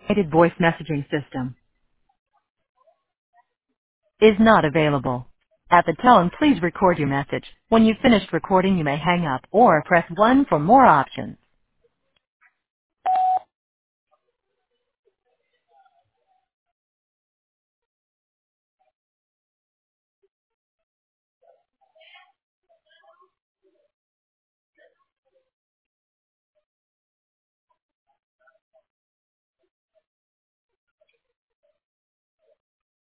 Automated voice messaging system is not available. At the tone, please record your message. When you've finished recording, you may hang up or press 1 for more options.